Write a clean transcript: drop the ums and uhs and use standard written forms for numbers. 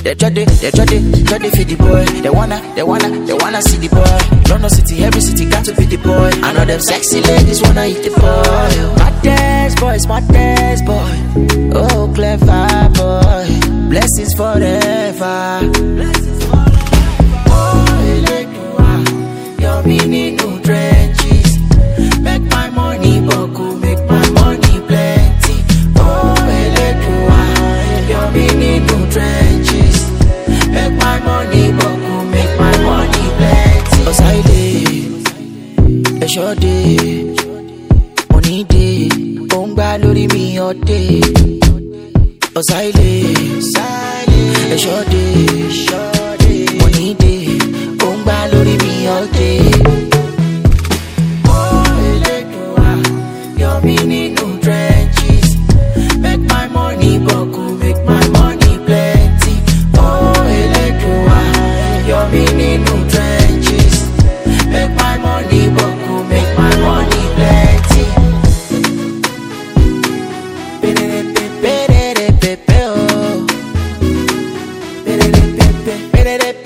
They try to feed the boy. They wanna see the boy. London city, every city got to feed the boy. I know them sexy ladies wanna eat the boy. Smart dance boy. Oh, clever boy. Blessings forever. Oh, Eledua, your meaning no trenches. Make my money boku, make my money plenty. Oh, Eledua, your meaning no trenches. Make my money boku, make my money plenty. Cause I live a short day, money day, bongba lori mi all day. Cause I live a short day, money day, bongba lori mi all day. Oh, Eledua, your meaning no trenches. Make my money boku, make my money plenty. Oh, Eledua, your meaning no trenches. Make my money boku, make my money plenty. Pepe, oh. Pepe,